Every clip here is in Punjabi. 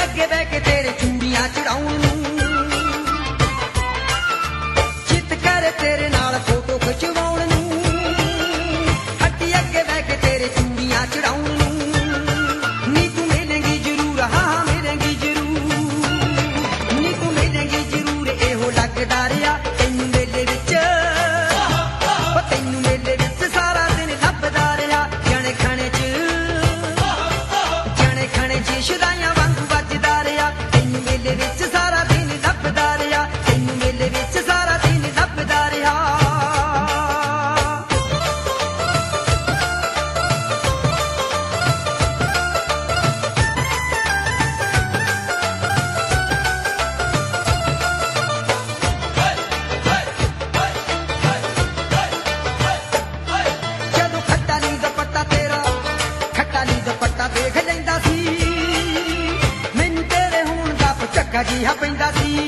ਅੱਗੇ ਬਹਿ ਕੇ ਤੇਰੇ ਚੂੜੀਆਂ ਚੜਾਉਣ ਨੂੰ, ਚਿੱਤ ਕਰ ਤੇਰੇ ਨਾਲ ਫੋਟੋ ਖਿਚਵਾਉਣ ਨੂੰ, ਹੱਟੀ ਅੱਗੇ ਬਹਿ ਕੇ ਤੇਰੇ ਚੂੜੀਆਂ ਚੜਾਉਣ ਨੂੰ। ਨੀ ਤੂੰ ਮਿਲੇਂਗੀ ਜ਼ਰੂਰ, ਹਾਂ ਮਿਲੇਂਗੀ ਜ਼ਰੂਰ, ਨੀ ਤੂੰ ਮਿਲੇਂਗੀ ਜ਼ਰੂਰ, ਇਹੋ ਲੱਗਦਾ ਰਿਹਾ ਤੈਨੂੰ ਮੇਲੇ ਵਿੱਚ, ਤੈਨੂੰ ਮੇਲੇ ਵਿੱਚ ਸਾਰਾ ਦਿਨ ਲੱਭਦਾ ਰਿਹਾ। ਜਣੇ ਖਾਣੇ ਚ ਸ਼ੁਦਾਈਆਂ ਵਾਂਗੂ ਵੱਜਦਾ ਰਿਹਾ, ਤੈਨੂੰ ਮੇਲੇ ਵਿੱਚ ਸਾਰਾ ਦਿਨ ਲੱਭਦਾ ਰਿਹਾ, ਤੈਨੂੰ ਮੇਲੇ ਵਿੱਚ ਸਾਰਾ ਦਿਨ ਲੱਭਦਾ ਰਿਹਾ। ਜਦੋਂ ਖੱਟਾ ਨੀ ਦੁਪੱਟਾ ਤੇਰਾ, ਖੱਟਾ ਨੀ ਦੁਪੱਟਾ ਦੇਖ ਲੈਂਦਾ ਸੀ, ਝੱਕਾ ਜਿਹਾ ਪੈਂਦਾ ਸੀ।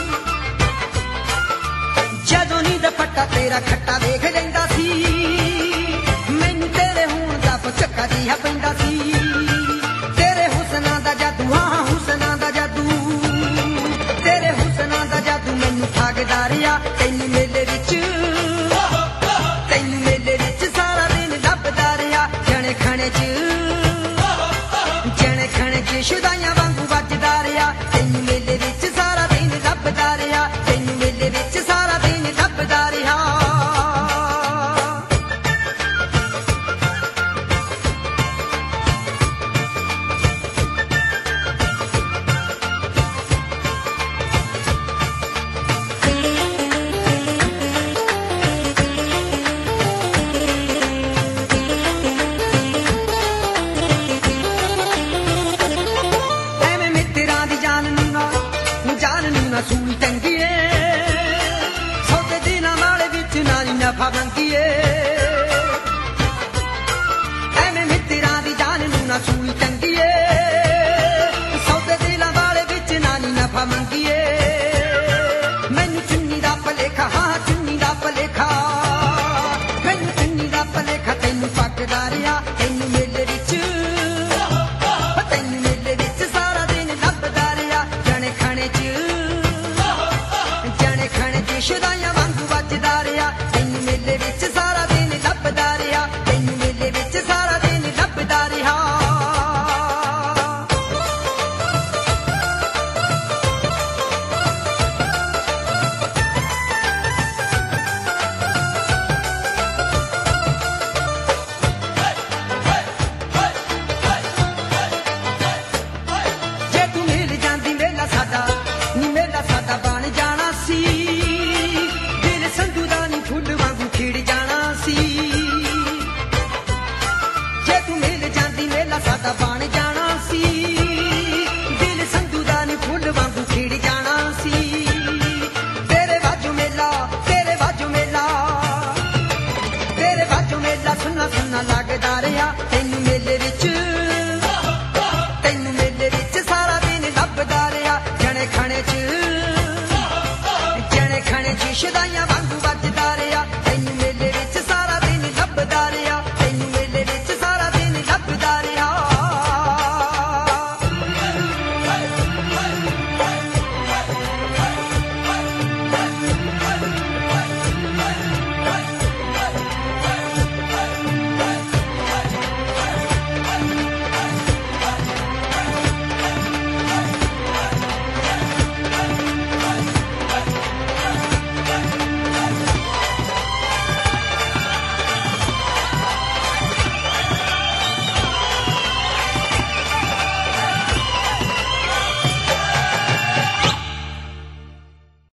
ਜਦੋਂ ਨੀ ਦੁਪੱਟਾ ਤੇਰਾ ਖੱਟਾ ਦੇਖ ਲੈਂਦਾ ਸੀ, ਮੈਨੂੰ ਤੇਰੇ ਹੋਣ ਦਾ ਝੱਕਾ ਜਿਹਾ ਪੈਂਦਾ ਸੀ। ਤੇਰੇ ਹੁਸਨਾਂ ਦਾ ਜਾਦੂ, ਹਾਂ ਹੁਸਨਾਂ ਦਾ ਜਾਦੂ, ਤੇਰੇ ਹੁਸਨਾਂ ਦਾ ਜਾਦੂ ਮੈਨੂੰ ਠੱਗਦਾ ਰਿਹਾ, ਤੈਨੂੰ ਮੇਲੇ ਵਿੱਚ, ਤੈਨੂੰ ਮੇਲੇ ਵਿੱਚ ਸਾਰਾ ਦਿਨ ਲੱਭਦਾ ਰਿਹਾ। ਜਣੇ ਖਾਣੇ ਚ, ਜਣੇ ਖਾਣੇ ਚ ਸ਼ੁਦਾਈਆਂ ਵਾਂਗੂ ਵੱਜਦਾ ਰਿਹਾ, ਤੈਨੂੰ